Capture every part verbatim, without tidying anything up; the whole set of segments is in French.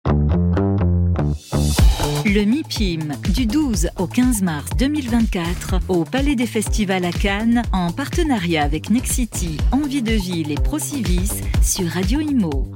Le MIPIM, du douze au quinze mars deux mille vingt-quatre, au Palais des Festivals à Cannes, en partenariat avec Nexity, Envie de Ville et Procivis, sur Radio Imo.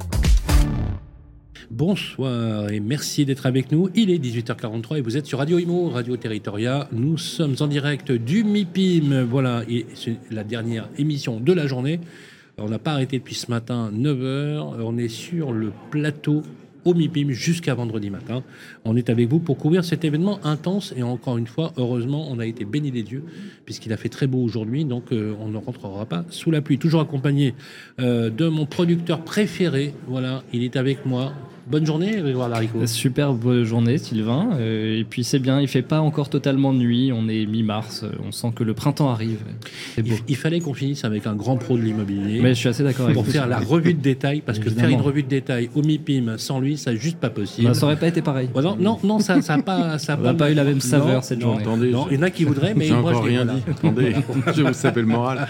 Bonsoir et merci d'être avec nous. Il est dix-huit heures quarante-trois et vous êtes sur Radio Imo, Radio Territoria. Nous sommes en direct du MIPIM. Voilà, et c'est la dernière émission de la journée. On n'a pas arrêté depuis ce matin, neuf heures. On est sur le plateau au MIPIM jusqu'à vendredi matin. On est avec vous pour couvrir cet événement intense et encore une fois, heureusement, on a été bénis des dieux puisqu'il a fait très beau aujourd'hui, donc euh, on ne rentrera pas sous la pluie. Toujours accompagné euh, de mon producteur préféré. Voilà, il est avec moi. Bonne journée, Grégoire Laricot. Superbe journée, Sylvain. Euh, et puis c'est bien, il fait pas encore totalement nuit. On est mi-mars. On sent que le printemps arrive. C'est beau. Il, il fallait qu'on finisse avec un grand pro de l'immobilier. Mais je suis assez d'accord avec pour vous. Pour faire la revue de détail, parce Évidemment. que faire une revue de détail au MIPIM sans lui, c'est juste pas possible. Ben, ça aurait pas été pareil. Ouais, non, non, non, ça, ça a pas, ça a On pas, n'a pas eu la même saveur non, cette non, journée. Attendez, non, il y en a qui voudraient, mais j'ai moi encore je dis, rien voilà. dit. Attendez, je vous sapais le moral.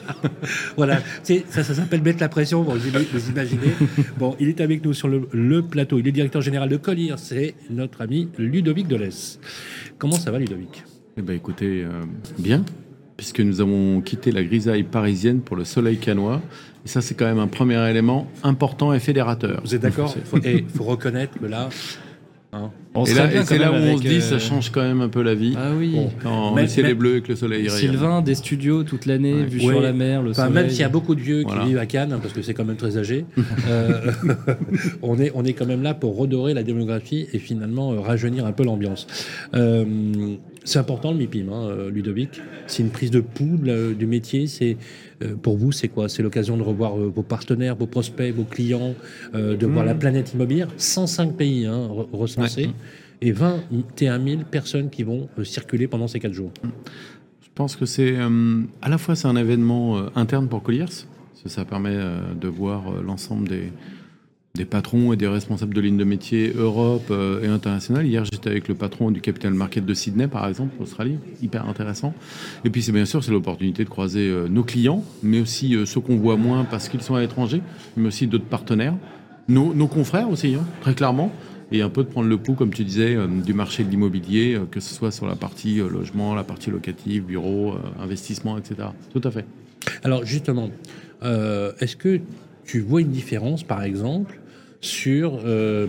Voilà, c'est, ça, ça s'appelle mettre la pression. Bon, vous, vous imaginez. Bon, il est avec nous sur le, le plateau. Il est directeur général de Colliers. C'est notre ami Ludovic Delesse. Comment ça va, Ludovic ? Eh ben, écoutez, euh, bien, puisque nous avons quitté la grisaille parisienne pour le soleil cannois. Et ça, c'est quand même un premier élément important et fédérateur. Vous êtes d'accord ? Il faut reconnaître que là... Hein. On Et, là, et c'est là où avec, on se dit, euh... ça change quand même un peu la vie. Ah oui. Bon. Quand Mais- le ciel mais- est bleu et que le soleil rayonne. Sylvain, des studios toute l'année, Ouais. vue Ouais. sur la mer, le Enfin, soleil. même s'il y a beaucoup de vieux Voilà. qui vivent à Cannes, parce que c'est quand même très âgé, euh, on, est, on est quand même là pour redorer la démographie et finalement euh, rajeunir un peu l'ambiance. Euh, c'est important le MIPIM, hein, euh, Ludovic. C'est une prise de pouls euh, du métier. C'est, euh, pour vous, c'est quoi ? C'est l'occasion de revoir euh, vos partenaires, vos prospects, vos clients, euh, de voir la planète immobilière. cent cinq pays hein, re- recensés. Ouais. Et vingt et un mille personnes qui vont euh, circuler pendant ces quatre jours. Je pense que c'est euh, à la fois c'est un événement euh, interne pour Colliers, parce que ça permet euh, de voir euh, l'ensemble des, des patrons et des responsables de lignes de métier Europe euh, et internationale. Hier, j'étais avec le patron du Capital Market de Sydney, par exemple, Australie, hyper intéressant. Et puis, c'est bien sûr, c'est l'opportunité de croiser euh, nos clients, mais aussi euh, ceux qu'on voit moins parce qu'ils sont à l'étranger, mais aussi d'autres partenaires, nos, nos confrères aussi, hein, très clairement. Et un peu de prendre le pouls, comme tu disais, euh, du marché de l'immobilier, euh, que ce soit sur la partie euh, logement, la partie locative, bureau, euh, investissement, et cetera. Tout à fait. Alors justement, euh, est-ce que tu vois une différence, par exemple, sur euh,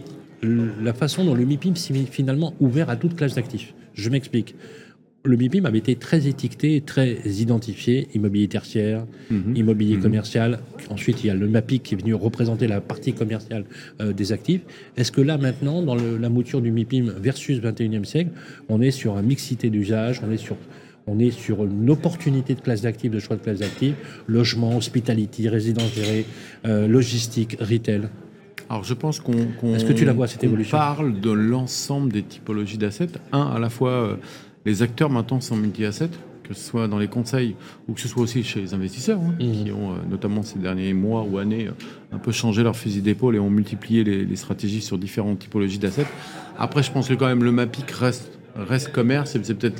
la façon dont le MIPIM s'est finalement ouvert à toute classe d'actifs ? Je m'explique. Le MIPIM avait été très étiqueté, très identifié, immobilier tertiaire, Mhm. immobilier Mhm. commercial. Ensuite, il y a le MAPIC qui est venu représenter la partie commerciale euh, des actifs. Est-ce que là, maintenant, dans le- la mouture du MIPIM versus vingt et unième siècle, on est sur une mixité d'usage, on est sur... On est sur une opportunité de classe d'actifs, de choix de classe d'actifs, logement, hospitality, résidence gérée, euh, logistique, retail. Alors, je pense qu'on, qu'on Est-ce que tu la vois, cette qu'on évolution ? parle de l'ensemble des typologies d'assets. Un, à la fois, euh, les acteurs maintenant sont multi-assets, que ce soit dans les conseils ou que ce soit aussi chez les investisseurs, hein, Mmh. qui ont, euh, notamment ces derniers mois ou années, euh, un peu changé leur fusil d'épaule et ont multiplié les, les stratégies sur différentes typologies d'assets. Après, je pense que quand même le MAPIC reste, reste commerce, et c'est peut-être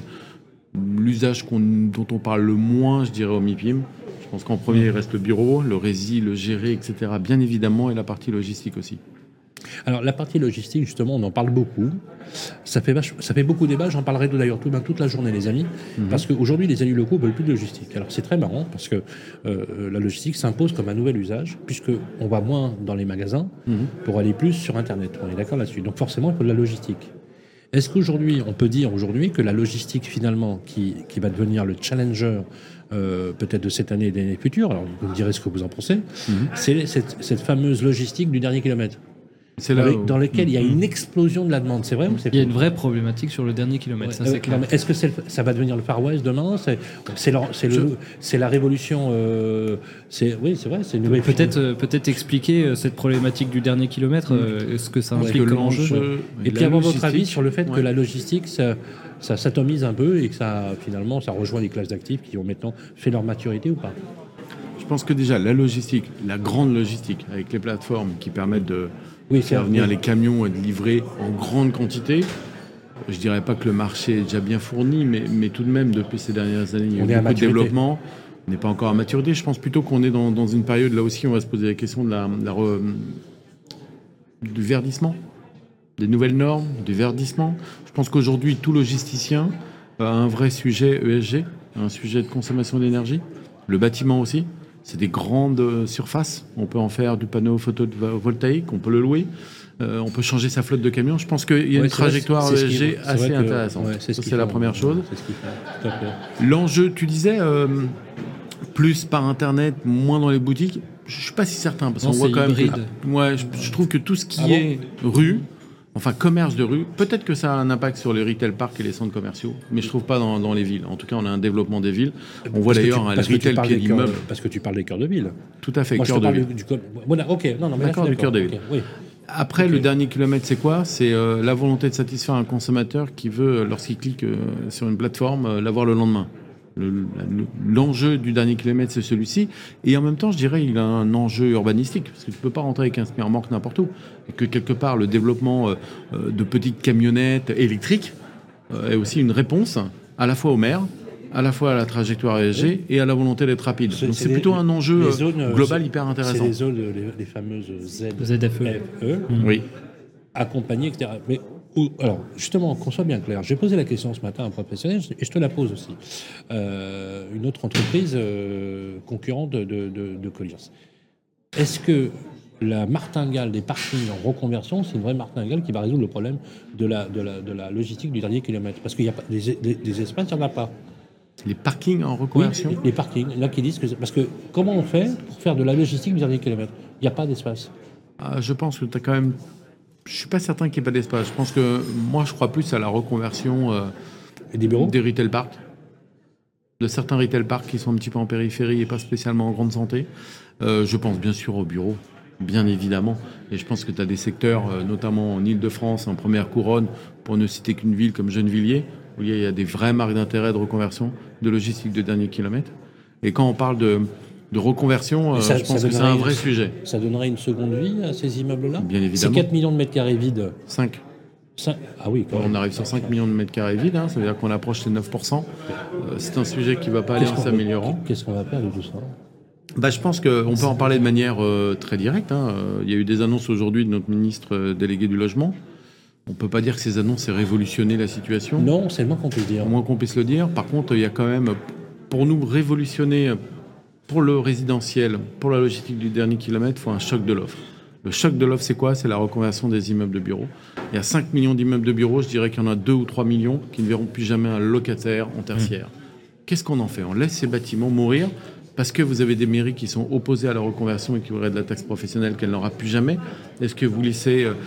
l'usage qu'on, dont on parle le moins, je dirais, au MIPIM. Je pense qu'en premier, il reste le bureau, le rési, le géré, et cetera, bien évidemment, et la partie logistique aussi. Alors, la partie logistique, justement, on en parle beaucoup. Ça fait, vach- ça fait beaucoup débat. J'en parlerai d'ailleurs tout, ben, toute la journée, les amis. Mhm. Parce qu'aujourd'hui, les élus locaux ne veulent plus de logistique. Alors, c'est très marrant parce que euh, la logistique s'impose comme un nouvel usage, puisqu'on va moins dans les magasins Mhm. pour aller plus sur Internet. On est d'accord là-dessus. Donc, forcément, il faut de la logistique. Est-ce qu'aujourd'hui, on peut dire aujourd'hui que la logistique, finalement, qui, qui va devenir le challenger euh, peut-être de cette année et des années futures, alors vous me direz ce que vous en pensez, Mhm. c'est cette, cette fameuse logistique du dernier kilomètre, C'est dans, là les- où- dans lequel il y a Mhm. une explosion de la demande. C'est vrai ou c'est Il y a faux ? une vraie problématique sur le dernier kilomètre, ça Ouais, c'est euh, clair. non, mais est-ce que c'est le- ça va devenir le Far West demain ? C'est, c'est, le- c'est, le- Je- c'est la révolution. euh, c'est, oui, c'est vrai. C'est une nouvelle. Peut-être, euh, peut-être expliquer euh, cette problématique du dernier kilomètre, euh, ce que ça Parce implique que comme enjeu. l'enjeu Et de puis la avoir votre logistique- avis sur le fait que Ouais. la logistique, ça, ça s'atomise un peu et que ça, finalement, ça rejoint les classes d'actifs qui ont maintenant fait leur maturité ou pas ? Je pense que déjà, la logistique, la grande logistique, avec les plateformes qui permettent de Oui, faire c'est- venir oui. les camions et de livrer en grande quantité, je dirais pas que le marché est déjà bien fourni, mais, mais tout de même, depuis ces dernières années, il y a On eu est à beaucoup de maturité. développement. On n'est pas encore à maturité. Je pense plutôt qu'on est dans, dans une période, là aussi, on va se poser la question de la, la re- du verdissement, des nouvelles normes, du verdissement. Je pense qu'aujourd'hui, tout logisticien a un vrai sujet E S G, un sujet de consommation d'énergie. Le bâtiment aussi, c'est des grandes surfaces. On peut en faire du panneau photovoltaïque, on peut le louer. Euh, on peut changer sa flotte de camions. Je pense qu'il y a Ouais, une c'est vrai, trajectoire c'est- c'est E S ce G qui- c'est assez vrai que- intéressante. ouais, Ça, ce qu'ils c'est la font, première ouais, chose. C'est ce qu'ils font, tout à fait. L'enjeu, tu disais, euh, plus par Internet, moins dans les boutiques. Je suis pas si certain, parce Non, qu'on voit c'est quand même hybride. que, ouais, je, je trouve que tout ce qui Ah bon est rue, enfin commerce de rue, peut-être que ça a un impact sur les retail parks et les centres commerciaux, mais je trouve pas dans, dans les villes. En tout cas, on a un développement des villes. On voit Parce que d'ailleurs tu- un parce que tu retail parles qui est des cœurs- d'immeubles. Parce que tu parles des cœurs de ville. Tout à fait, Moi, je cœur te de parle ville. du, du Voilà, ok, non, non, mais là, D'accord, je suis du cœur de d'accord, ville. ok, oui. Après, Ok. le dernier kilomètre, c'est quoi? C'est euh, la volonté de satisfaire un consommateur qui veut, euh, lorsqu'il clique euh, sur une plateforme, euh, l'avoir le lendemain. Le- le- L'enjeu du dernier kilomètre, c'est celui-ci. Et en même temps, je dirais, il a un enjeu urbanistique, parce que tu ne peux pas rentrer avec un semi-remorque n'importe où. Et que quelque part, le développement euh, euh, de petites camionnettes électriques euh, est aussi une réponse à la fois au maire, à la fois à la trajectoire E S G et à la volonté d'être rapide. C'est- Donc c'est c'est les- plutôt un enjeu les euh, zones, euh, global c'est- hyper C'est intéressant. les zones, les, les fameuses Z, Z F E. F E, Oui. accompagnées, et cetera. Mais où- alors, justement, qu'on soit bien clair, j'ai posé la question ce matin à un professionnel et je te la pose aussi. Euh, une autre entreprise euh, concurrente de, de, de, de Colliers. Est-ce que la martingale des parkings en reconversion, c'est une vraie martingale qui va résoudre le problème de la, de la, de la logistique du dernier kilomètre? Parce qu'il y a pas, des, des, des espaces, il n'y en a pas. Les parkings en Oui, reconversion. les, les parkings, là qui disent que... c'est- Parce que comment on fait pour faire de la logistique du dernier kilomètre? Il n'y a pas d'espace. Ah, je pense que tu as quand même. Je suis pas certain qu'il n'y ait pas d'espace. Je pense que moi, je crois plus à la reconversion euh, Et des bureaux? des retail parks, de certains retail parks qui sont un petit peu en périphérie et pas spécialement en grande santé. Euh, je pense bien sûr aux bureaux, bien évidemment. Et je pense que tu as des secteurs, euh, notamment en Île-de-France, en première couronne, pour ne citer qu'une ville comme Gennevilliers, où il y a, il y a des vraies marques d'intérêt de reconversion, de logistique de dernier kilomètre. Et quand on parle de, de reconversion, euh, Et ça- je pense ça que c'est donnerait un une- vrai sujet. Ça donnerait une seconde vie à ces immeubles-là? Bien C'est évidemment. quatre millions de mètres carrés vides. cinq. Cinq- Ah oui, quand On même. arrive sur cinq millions de mètres carrés vides, hein, ça veut dire qu'on approche les neuf pour cent. Euh, c'est un sujet qui ne va pas aller Qu'est-ce en qu'on- s'améliorant. Qu'est-ce qu'on va faire de tout ça? Bah, je pense qu'on peut en parler de manière euh, très directe. hein. Euh, Il y a eu des annonces aujourd'hui de notre ministre euh, délégué du logement. On ne peut pas dire que ces annonces aient révolutionné la situation. Non, c'est le moins qu'on puisse dire. Au moins qu'on puisse le dire. Par contre, il y a quand même, pour nous révolutionner, pour le résidentiel, pour la logistique du dernier kilomètre, il faut un choc de l'offre. Le choc de l'offre, c'est quoi? C'est la reconversion des immeubles de bureaux. Il y a cinq millions d'immeubles de bureaux, je dirais qu'il y en a deux ou trois millions qui ne verront plus jamais un locataire en tertiaire. Qu'est-ce qu'on en fait? On laisse ces bâtiments mourir parce que vous avez des mairies qui sont opposées à la reconversion et qui auraient de la taxe professionnelle qu'elle n'aura plus jamais. Est-ce que vous laissez euh,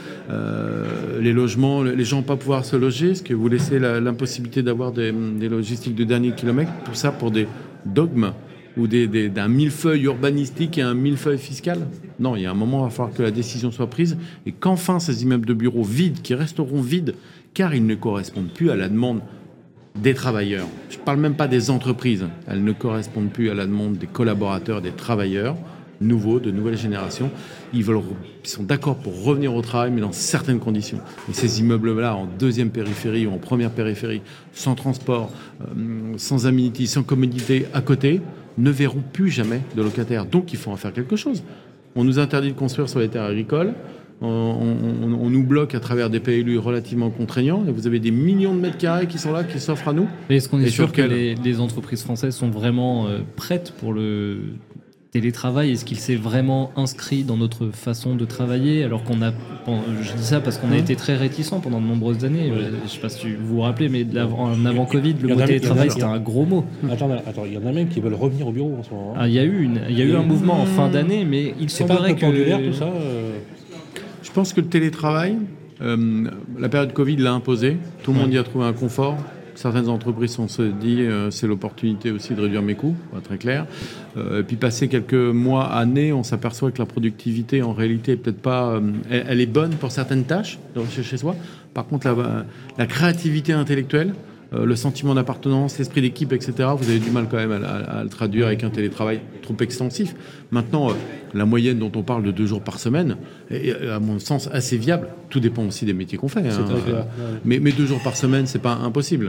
euh, les logements, les gens pas pouvoir se loger? Est-ce que vous laissez la- l'impossibilité d'avoir des, des logistiques de dernier kilomètre? Tout ça pour des dogmes ou des, des- d'un millefeuille urbanistique et un millefeuille fiscal? Non, il y a un moment, il va falloir que la décision soit prise et qu'enfin ces immeubles de bureaux vides, qui resteront vides, car ils ne correspondent plus à la demande des travailleurs. Je ne parle même pas des entreprises. Elles ne correspondent plus à la demande des collaborateurs, des travailleurs nouveaux, de nouvelles générations. Ils, veulent, ils sont d'accord pour revenir au travail, mais dans certaines conditions. Et ces immeubles-là, en deuxième périphérie ou en première périphérie, sans transport, euh, sans amenity, sans commodité à côté, ne verront plus jamais de locataires. Donc, il faut en faire quelque chose. On nous interdit de construire sur les terres agricoles. On, on- on nous bloque à travers des P L U relativement contraignants. Et vous avez des millions de mètres carrés qui sont là, qui s'offrent à nous. Mais est-ce qu'on est Et sûr sur que quel- les, les entreprises françaises sont vraiment euh, prêtes pour le télétravail? Est-ce qu'il s'est vraiment inscrit dans notre façon de travailler? Alors qu'on a, bon, je dis ça parce qu'on a Mmh. été très réticents pendant de nombreuses années. Euh, Je sais pas si vous vous rappelez, mais de l'avant- en avant Covid, Il y le en mot a- télétravail il y en a- c'était un gros mot. Attends, attends, il y en a même qui veulent revenir au bureau en ce moment. hein. Ah, Il y a eu, une, il y a eu un mouvement en fin d'année, mais il C'est pas un semblerait peu pendulaire que tout ça euh Je pense que le télétravail, euh, la période Covid l'a imposé. Tout le monde y a trouvé un confort. Certaines entreprises se sont dit euh, c'est l'opportunité aussi de réduire mes coûts, pour être très clair. Euh, et puis passé quelques mois, années, on s'aperçoit que la productivité en réalité est peut-être pas, euh, elle, elle est bonne pour certaines tâches de chez, chez soi. Par contre, la, la créativité intellectuelle, euh, le sentiment d'appartenance, l'esprit d'équipe, et cetera. Vous avez du mal quand même à, à- à le traduire avec un télétravail trop extensif. Maintenant, euh, la moyenne dont on parle de deux jours par semaine est, à mon sens, assez viable. Tout dépend aussi des métiers qu'on fait. hein. très clair, ouais. Mais, mais deux jours par semaine, c'est pas impossible.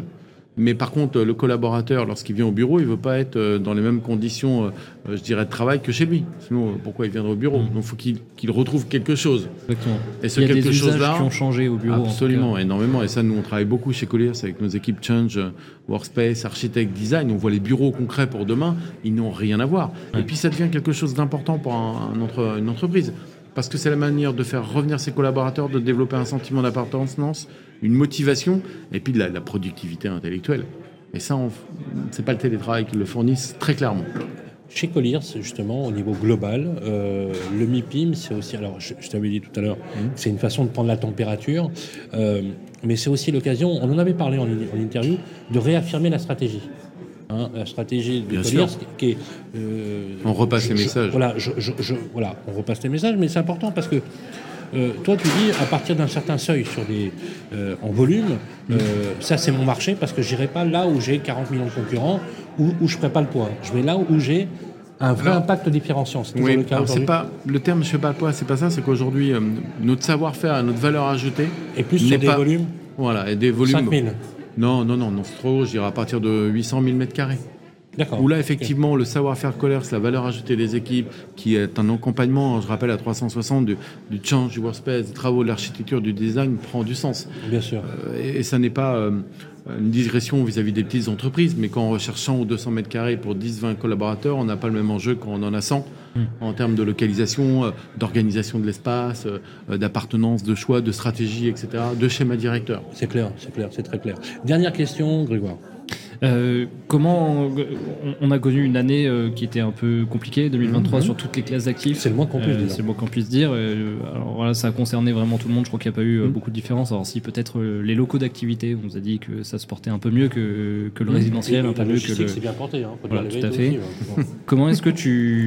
Mais par contre, le collaborateur, lorsqu'il vient au bureau, il ne veut pas être dans les mêmes conditions, euh, je dirais, de travail que chez lui. Sinon, pourquoi il viendrait au bureau ? Donc, il faut qu'il, qu'il retrouve quelque chose. Exactement. Et ce il y a quelque des usages chose-là, qui ont changé au bureau. absolument, énormément. Et ça, nous, on travaille beaucoup chez Colliers avec nos équipes Change, Workspace, Architect, Design. On voit les bureaux concrets pour demain, ils n'ont rien à voir. Ouais. Et puis, ça devient quelque chose d'important pour un, un entre, une entreprise. Parce que c'est la manière de faire revenir ses collaborateurs, de développer un sentiment d'appartenance, une motivation, et puis de la, la productivité intellectuelle. Et ça, on, c'est pas le télétravail qui le fournisse très clairement. Chez Colliers, justement, au niveau global, euh, le MIPIM, c'est aussi, alors je, je t'avais dit tout à l'heure, mmh. c'est une façon de prendre la température, euh, mais c'est aussi l'occasion, on en avait parlé en, en interview, de réaffirmer la stratégie. Hein, la stratégie de Bien Colliers, sûr. qui est... Euh, on repasse je, les messages. Je, voilà, je, je, je, voilà, on repasse les messages, mais c'est important parce que Euh, toi, tu dis, à partir d'un certain seuil sur des, euh, en volume, euh, ça, c'est mon marché parce que je n'irai pas là où j'ai quarante millions de concurrents, où, où je ne ferai pas le poids. Je vais là où j'ai un vrai alors, impact différenciant. C'est oui, le cas alors c'est pas, le terme « je ne fais pas le poids », c'est pas ça. C'est qu'aujourd'hui, euh, notre savoir-faire et notre valeur ajoutée... Et plus sur des pas, volumes Voilà, et des volumes... cinq mille. Non, non, non, non c'est trop. Je dirais à partir de huit cent mille mètres carrés. D'accord. Où là, effectivement, okay. le savoir-faire Colliers, la valeur ajoutée des équipes, qui est un accompagnement, je rappelle, à trois cent soixante, du, du change, du workspace, des travaux, de l'architecture, du design, prend du sens. Bien sûr. Euh, et, et ça n'est pas euh, une digression vis-à-vis des petites entreprises, mais quand on recherche cent ou deux cents mètres carrés pour dix vingt collaborateurs, on n'a pas le même enjeu quand on en a cent, mmh. en termes de localisation, euh, d'organisation de l'espace, euh, d'appartenance, de choix, de stratégie, et cetera, de schéma directeur. C'est clair, c'est clair, c'est très clair. Dernière question, Grégoire. Euh, comment on a connu une année euh, qui était un peu compliquée, deux mille vingt-trois, mmh. sur toutes les classes d'actifs. C'est le moins qu'on puisse euh, dire. C'est le moins qu'on puisse dire. Euh, alors voilà, ça a concerné vraiment tout le monde. Je crois qu'il n'y a pas eu euh, mmh. beaucoup de différences. Alors si peut-être euh, les locaux d'activité, on nous a dit que ça se portait un peu mieux que, que le mmh. résidentiel, et, un et peu mieux que le. C'est bien porté, hein. Voilà, tout à fait. Aussi, ouais. comment est-ce que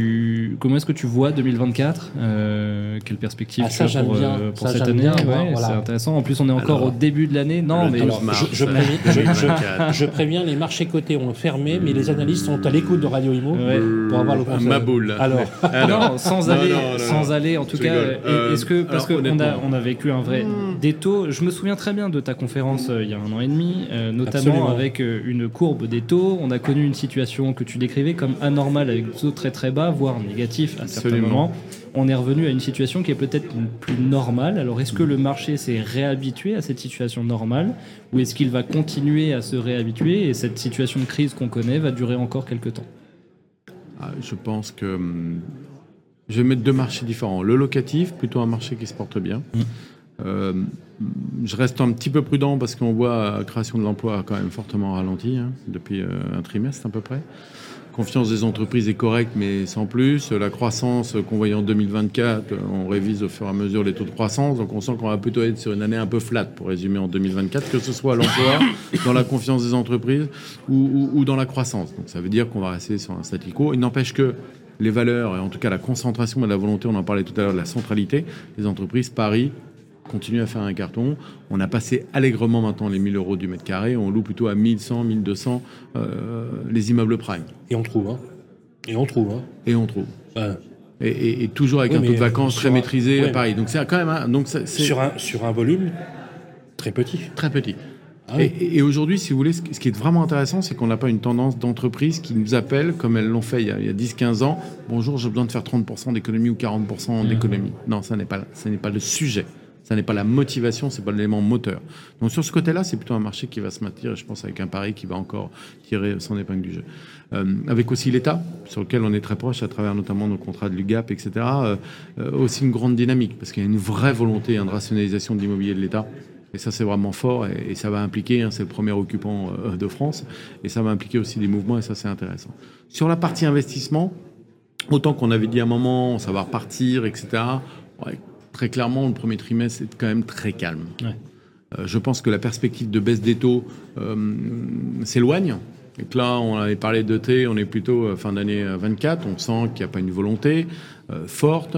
tu comment est-ce que tu vois deux mille vingt-quatre euh, Quelle perspective ah, ça, tu as pour, bien, euh, pour ça, cette année bien, ouais, voilà. C'est intéressant. En plus, on est encore alors, au début de l'année. Non, mais alors, mars, je, je, préviens, je, je, je préviens, les marchés cotés ont fermé, mais les analystes sont à l'écoute de Radio Imo ouais. pour avoir le conseil. Ma boule. Alors, alors non, sans non, aller, non, non, sans non. aller, en tout je cas, euh, est-ce que parce qu'on a, on a vécu un vrai mmh. des taux. Je me souviens très bien de ta conférence euh, il y a un an et demi, euh, notamment Absolument. avec euh, une courbe des taux. On a connu une situation que tu décrivais comme anormale avec des taux très très bas, voire négatifs à certains Absolument. moments. On est revenu à une situation qui est peut-être plus normale. Alors, est-ce que le marché s'est réhabitué à cette situation normale ou est-ce qu'il va continuer à se réhabituer et cette situation de crise qu'on connaît va durer encore quelques temps ? ah, Je pense que hum, je vais mettre deux marchés différents. Le locatif, plutôt un marché qui se porte bien. Mmh. Euh, je reste un petit peu prudent parce qu'on voit la création de l'emploi a quand même fortement ralenti hein, depuis euh, un trimestre à peu près. Confiance des entreprises est correcte, mais sans plus. La croissance qu'on voyait en deux mille vingt-quatre, on révise au fur et à mesure les taux de croissance. Donc on sent qu'on va plutôt être sur une année un peu flat, pour résumer, en deux mille vingt-quatre, que ce soit à l'emploi, dans la confiance des entreprises ou, ou, ou dans la croissance. Donc ça veut dire qu'on va rester sur un statu quo. Il n'empêche que les valeurs, et en tout cas la concentration et la volonté, on en parlait tout à l'heure, de la centralité, les entreprises parient, continue à faire un carton. On a passé allègrement maintenant les mille euros du mètre carré. On loue plutôt à mille cent, mille deux cents euh, les immeubles prime. Et on trouve, hein. Et on trouve, hein. Et on trouve. Ouais. Et, et, et toujours avec oui, un taux de vacances très un, maîtrisé ouais, à Paris. Donc c'est quand même un, donc c'est, sur un sur un volume très petit. Très petit. Ah oui. Et, et aujourd'hui, si vous voulez, ce qui est vraiment intéressant, c'est qu'on n'a pas une tendance d'entreprise qui nous appelle, comme elles l'ont fait il y a, il y a dix quinze ans. Bonjour, j'ai besoin de faire trente pour cent d'économie ou quarante pour cent d'économie. Mmh. Non, ça n'est pas, ça n'est pas le sujet. Ça n'est pas la motivation, c'est pas l'élément moteur. Donc sur ce côté-là, c'est plutôt un marché qui va se maintenir, je pense, avec un pari qui va encore tirer son épingle du jeu. Euh, avec aussi l'État, sur lequel on est très proche, à travers notamment nos contrats de l'U G A P, et cetera. Euh, euh, aussi une grande dynamique, parce qu'il y a une vraie volonté hein, de rationalisation de l'immobilier de l'État. Et ça, c'est vraiment fort, et, et ça va impliquer, hein, c'est le premier occupant euh, de France, et ça va impliquer aussi des mouvements, et ça, c'est intéressant. Sur la partie investissement, autant qu'on avait dit à un moment, ça va repartir, et cetera. Ouais, très clairement, le premier trimestre est quand même très calme. Ouais. Euh, je pense que la perspective de baisse des taux euh, s'éloigne. Et que là, on avait parlé d'E T, on est plutôt euh, fin d'année vingt-quatre. On sent qu'il n'y a pas une volonté euh, forte.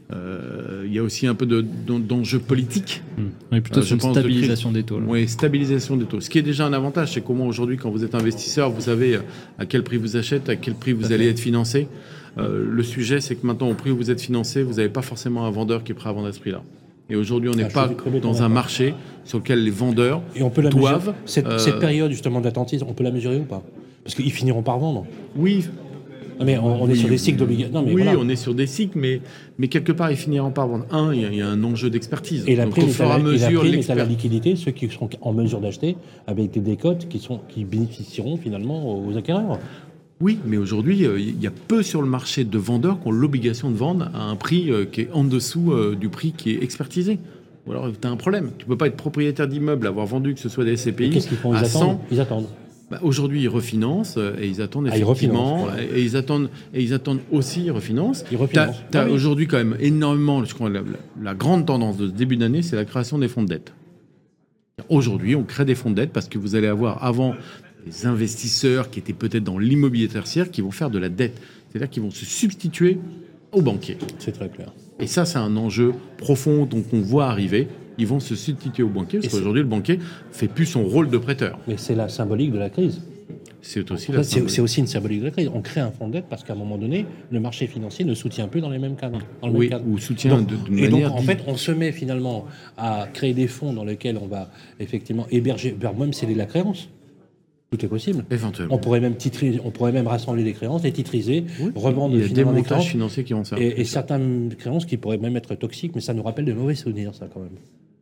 Euh, il y a aussi un peu de, d'enjeux politiques. Mmh. On est plutôt euh, sur une stabilisation de des taux. Là. Oui, stabilisation des taux. Ce qui est déjà un avantage, c'est comment aujourd'hui, quand vous êtes investisseur, vous savez à quel prix vous achetez, à quel prix vous allez être financé. Euh, le sujet, c'est que maintenant, au prix où vous êtes financé, vous n'avez pas forcément un vendeur qui est prêt à vendre à ce prix-là. Et aujourd'hui, on n'est ah, pas dans un marché sur lequel les vendeurs Et on peut la doivent... mesurer. Cette, euh, cette période justement d'attentisme, on peut la mesurer ou pas? Parce qu'ils finiront par vendre. Oui, Non, mais on, on est Oui, sur des cycles d'obligation. Non, mais oui, voilà. on est sur des cycles, mais, mais quelque part, ils finiront par vendre. Un, il y, a- il y a un enjeu d'expertise. Et la Donc, prime au est fur à et à la, et la mesure, prime est à la l'expert- liquidité, ceux qui seront en mesure d'acheter avec des décotes qui, sont, qui bénéficieront finalement aux acquéreurs. Oui, mais aujourd'hui, euh, il y a peu sur le marché de vendeurs qui ont l'obligation de vendre à un prix euh, qui est en dessous euh, du prix qui est expertisé. Ou alors, tu as un problème. Tu peux pas être propriétaire d'immeuble, avoir vendu, que ce soit des S C P Et I, qu'est-ce qu'ils font? Ils à attendent. cent. Ils attendent. Bah, aujourd'hui, ils refinancent euh, et ils attendent Ah, ils effectivement. refinancent, voilà. et, et ils attendent, et ils attendent aussi, ils refinancent. Ils refinancent. Tu as Ah oui. aujourd'hui quand même énormément, je crois, la, la- la grande tendance de ce début d'année, c'est la création des fonds de dette. Aujourd'hui, on crée des fonds de dette parce que vous allez avoir avant des investisseurs qui étaient peut-être dans l'immobilier tertiaire qui vont faire de la dette. C'est-à-dire qu'ils vont se substituer aux banquiers. C'est très clair. Et ça, c'est un enjeu profond donc on voit arriver. Ils vont se substituer aux banquiers parce Et c'est- qu'aujourd'hui, le banquier fait plus son rôle de prêteur. Mais c'est la symbolique de la crise. C'est aussi Ça, la C'est symbolique. c'est aussi une symbolique de la crise. On crée un fonds de dette parce qu'à un moment donné, le marché financier ne soutient plus dans les mêmes cadres. Dans le Oui, même cadre. ou soutient Donc- de- d'une Et donc, manière en dite- fait, on se met finalement à créer des fonds dans lesquels on va effectivement héberger, voire même céder de la créance. Tout est possible. Éventuellement. On pourrait même titrer, on pourrait même rassembler les créances, les titriser, Oui, revendre il y a des finalement les montages créances. financiers qui vont servir. Et, et certaines créances qui pourraient même être toxiques, mais ça nous rappelle de mauvais souvenirs, ça, quand même.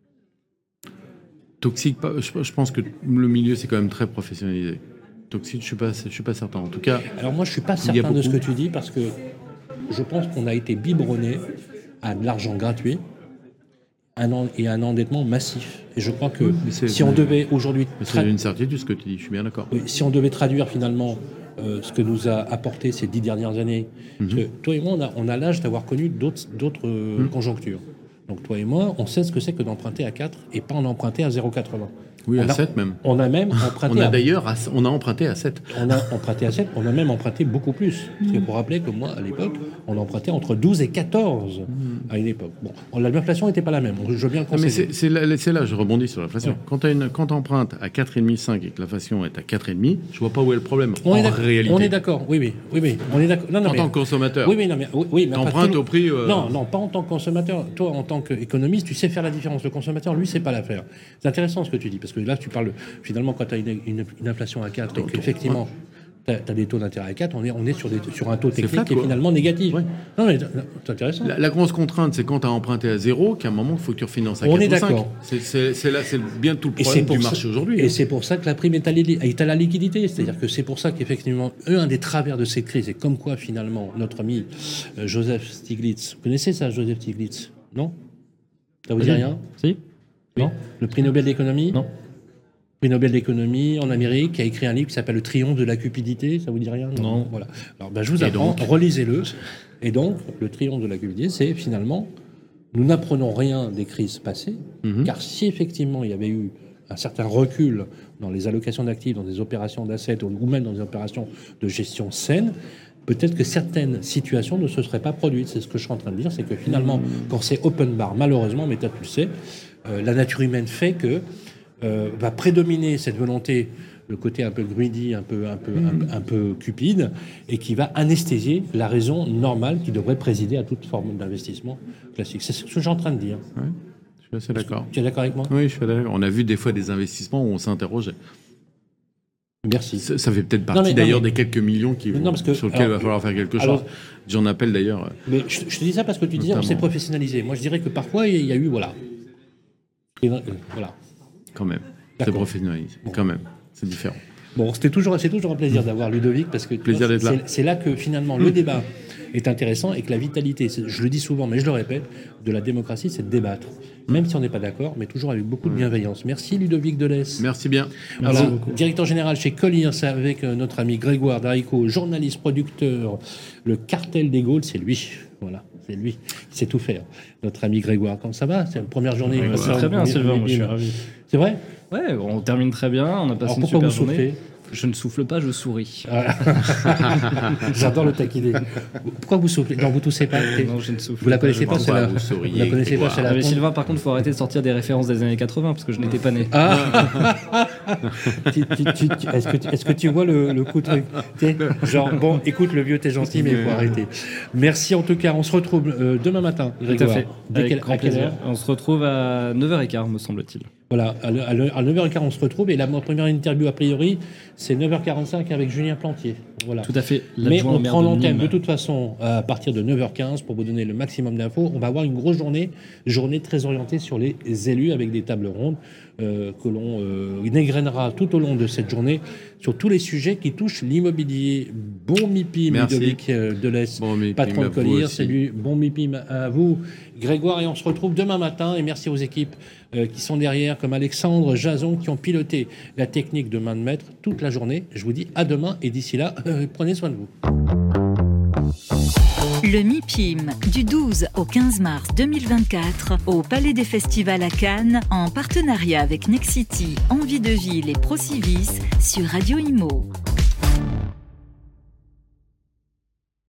Toxique, pas- je, je pense que le milieu c'est quand même très professionnalisé. Toxique, je suis pas, je suis pas certain. En tout cas, Alors moi, je suis pas Il y a certain de ce que beaucoup. tu dis, parce que je pense qu'on a été biberonné à de l'argent gratuit un en- et un endettement massif. Et je crois que Oui, mais c'est- si on devait aujourd'hui mais tra- c'est une certitude ce que tu dis. Je suis bien d'accord. oui, si on devait traduire finalement euh, ce que nous a apporté ces dix dernières années, parce que toi et moi, on a, on a l'âge d'avoir connu d'autres d'autres, euh, conjonctures. Donc toi et moi, on sait ce que c'est que d'emprunter à quatre et pas en emprunter à zéro virgule quatre-vingts. Oui, On à a- sept même. On a même emprunté On a à d'ailleurs, à- on a emprunté à sept. On a emprunté à sept, on a même emprunté beaucoup plus. Parce qu'il faut rappeler que moi, à l'époque, on empruntait entre douze et quatorze à une époque. Bon, l'inflation n'était pas la même, je veux bien le Non, mais concéder. c'est c'est là, c'est là, je rebondis sur l'inflation. Quand tu empruntes à quatre virgule cinq et que l'inflation est à quatre virgule cinq, je vois pas où est le problème. On est en d'accord, réalité. on est d'accord, oui, oui, oui, oui, on est d'accord. Non, non, En mais- tant que consommateur. Oui, oui, non, mais, oui, oui, mais après, T'empruntes tout le- au prix, euh, Non, non, pas en tant que consommateur. Toi, en tant qu'économiste, tu sais faire la différence. Le consommateur, lui, c'est pas l'affaire. C'est intéressant ce que tu dis, parce que là, tu parles, finalement, quand tu as une, une- une inflation à quatre, et qu'effectivement, tu as des taux d'intérêt à quatre, on est, on est sur, des, sur un taux technique flat, qui est quoi. finalement négatif. Ouais. Non, mais c'est intéressant. La, la grosse contrainte, c'est quand tu as emprunté à zéro, qu'à un moment, il faut que tu refinances à On quatre est ou cinq. d'accord. C'est- C'est c'est là, c'est bien tout le Et c'est problème pour du ça- marché aujourd'hui. hein. Et c'est pour ça que la prime est à, li- est à la liquidité. C'est-à-dire que c'est pour ça qu'effectivement, un des travers de cette crise, et comme quoi finalement, notre ami euh, Joseph Stiglitz, vous connaissez ça, Joseph Stiglitz? Non? Ça vous dit Oui. rien? Si? Non. Le prix Nobel d'économie? Non. Prix Nobel d'économie en Amérique, qui a écrit un livre qui s'appelle Le Triomphe de la cupidité. Ça vous dit rien? Non. Voilà. Alors, ben, je vous Et apprends, donc relisez-le. Et donc, le triomphe de la cupidité, c'est finalement, nous n'apprenons rien des crises passées, Mhm. car si effectivement il y avait eu un certain recul dans les allocations d'actifs, dans des opérations d'assets ou même dans des opérations de gestion saine, peut-être que certaines situations ne se seraient pas produites. C'est ce que je suis en train de dire, c'est que finalement, quand c'est open bar, malheureusement, mais toi tu le sais, euh, la nature humaine fait que euh, va prédominer cette volonté, le côté un peu greedy, un peu, un peu, un, un peu cupide, et qui va anesthésier la raison normale qui devrait présider à toute forme d'investissement classique. C'est ce que je suis en train de dire. Ouais, je suis assez d'accord. Tu es d'accord avec moi? Oui, je suis d'accord. On a vu des fois des investissements où on s'interrogeait. Merci. Ça, ça fait peut-être Non, partie mais- non, d'ailleurs mais- des quelques millions qui Mais vont- non, parce que- sur lesquels il alors, va falloir faire quelque alors- chose. J'en appelle d'ailleurs. euh, Mais je, je te dis ça parce que tu disais on Notamment. s'est professionnalisé. Moi, je dirais que parfois, il y a eu, voilà. Et, euh, voilà. Quand même. C'est D'accord. professionnalisé. Quand même. C'est différent. Bon, c'était toujours, c'est toujours un plaisir d'avoir Ludovic parce que tu Plaisir vois, d'être là. c'est- c'est là que finalement le débat est intéressant et que la vitalité, c'est- je le dis souvent, mais je le répète, de la démocratie, c'est de débattre. Même si on n'est pas d'accord, mais toujours avec beaucoup de bienveillance. Merci Ludovic Delesse. Merci bien. Voilà, directeur général chez Colliers avec euh, notre ami Grégoire Darico, journaliste, producteur, le cartel des Gaules, c'est lui. Voilà, c'est lui. Il sait tout faire. Notre ami Grégoire, comment ça va? C'est la première journée. Ouais, comme c'est ça, très au bien, premier- Sylvain, moi, je suis premier- ravi. C'est vrai? Ouais, on termine très bien, on a passé Alors une pourquoi super vous journée. soufflez? Je ne souffle pas, je souris. J'adore le taquiner. Pourquoi vous soufflez? Non, vous toussez pas. T'es- Non, je ne souffle Vous la pas, connaissez je pas, pense celle-là? vous souriez, Vous la connaissez pas, Grégoire. celle-là? Ah, mais Sylvain, par contre, il faut arrêter de sortir des références des années quatre-vingts parce que je n'étais pas né. Ah Tu- tu- tu- tu- Est-ce que, tu- est-ce que tu vois le, le coup de truc? T'es genre, bon, écoute, le vieux, t'es gentil, mais il faut arrêter. Merci en tout cas. On se retrouve euh, demain matin, Tout à Grégoire. fait. Dès Avec quelle- grand à quelle plaisir. heure On se retrouve à neuf heures quinze, me semble-t-il. Voilà, à, le, à, le, à neuf heures quinze, on se retrouve. Et la première interview, a priori, c'est neuf heures quarante-cinq avec Julien Plantier. Voilà. Tout à fait. Mais on prend l'antenne de, de toute façon à partir de neuf heures quinze pour vous donner le maximum d'infos. On va avoir une grosse journée, journée très orientée sur les élus avec des tables rondes euh, que l'on euh, égrènera tout au long de cette journée sur tous les sujets qui touchent l'immobilier. Bon M I P I M, Ludovic euh, Delesse, bon patron de Colliers. Salut, bon M I P I M à vous, Grégoire. Et on se retrouve demain matin. Et merci aux équipes euh, qui sont derrière, comme Alexandre, Jason, qui ont piloté la technique de main de maître toute la journée. Je vous dis à demain et d'ici là, euh, prenez soin de vous. Le M I P I M du douze au quinze mars deux mille vingt-quatre au Palais des Festivals à Cannes en partenariat avec Nexity, Envie de Ville et Procivis sur Radio Imo.